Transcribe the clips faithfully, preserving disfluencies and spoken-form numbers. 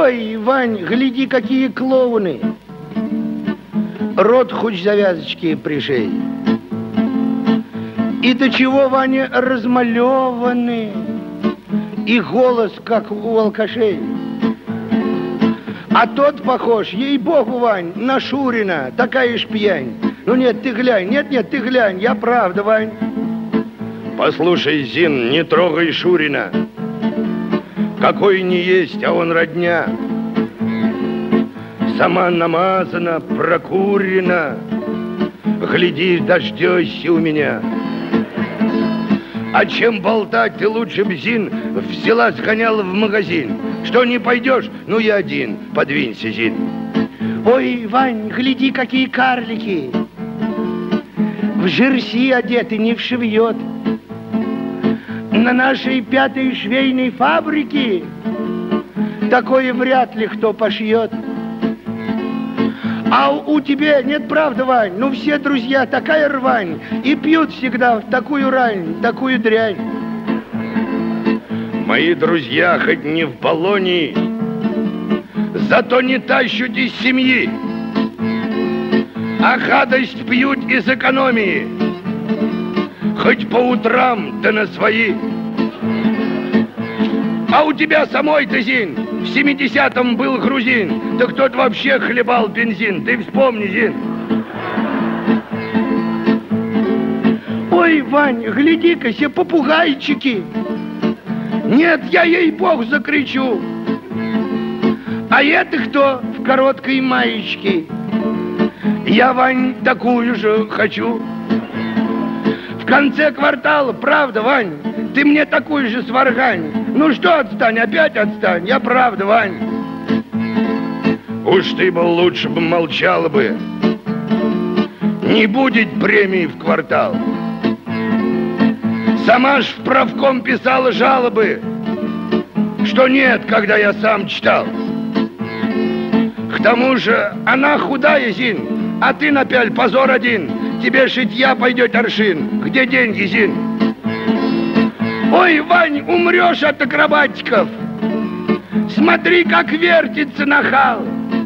Ой, Вань, гляди, какие клоуны. Рот хоть завязочки пришей. И до чего, Ваня, размалеваны. И голос, как у алкашей. А тот похож, ей-богу, Вань, на Шурина. Такая ж пьянь. Ну нет, ты глянь, нет-нет, ты глянь, я правда, Вань. Послушай, Зин, не трогай Шурина. Какой не есть, а он родня. Сама намазана, прокурена. Гляди, дождешься у меня. А чем болтать, ты лучше б, Зин, взяла, сгоняла в магазин. Что не пойдешь, ну я один, подвинься, Зин. Ой, Вань, гляди, какие карлики. В жерси одеты, не вшивьет. На нашей пятой швейной фабрике такое вряд ли кто пошьет. А у тебя нет, правда, Вань? Ну, все друзья такая рвань. И пьют всегда в такую рань, такую дрянь. Мои друзья хоть не в баллоне, зато не тащут из семьи, а гадость пьют из экономии. Хоть по утрам, да на свои. А у тебя самой-то, Зин, в семидесятом был грузин. Так тот вообще хлебал бензин. Ты вспомни, Зин. Ой, Вань, гляди-ка, все попугайчики. Нет, я ей-богу закричу. А это кто в короткой маечке? Я, Вань, такую же хочу. В конце квартала, правда, Вань, ты мне такую же сваргань. Ну что, отстань, опять отстань, я правда, Вань. Уж ты бы лучше бы молчала бы. Не будет премии в квартал. Сама ж в правком писала жалобы, что нет, когда я сам читал. К тому же она худая, Зин, а ты напяль позор один. Тебе шитья пойдет аршин. Где деньги, Зин? Ой, Вань, умрешь от акробатиков. Смотри, как вертится нахал.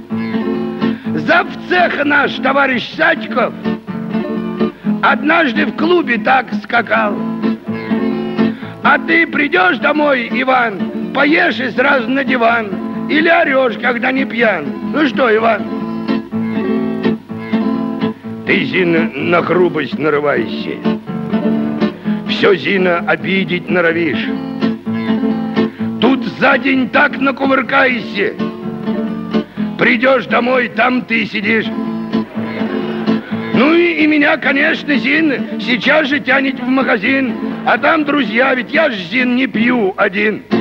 Завцеха наш товарищ Садиков однажды в клубе так скакал. А ты придешь домой, Иван, поешь и сразу на диван. Или орешь, когда не пьян. Ну что, Иван? Ты, Зина, на грубость нарывайся. Все, Зина, обидеть норовишь. Тут за день так накувыркайся. Придешь домой, там ты сидишь. Ну и, и меня, конечно, Зин, сейчас же тянет в магазин. А там друзья, ведь я ж, Зин, не пью один.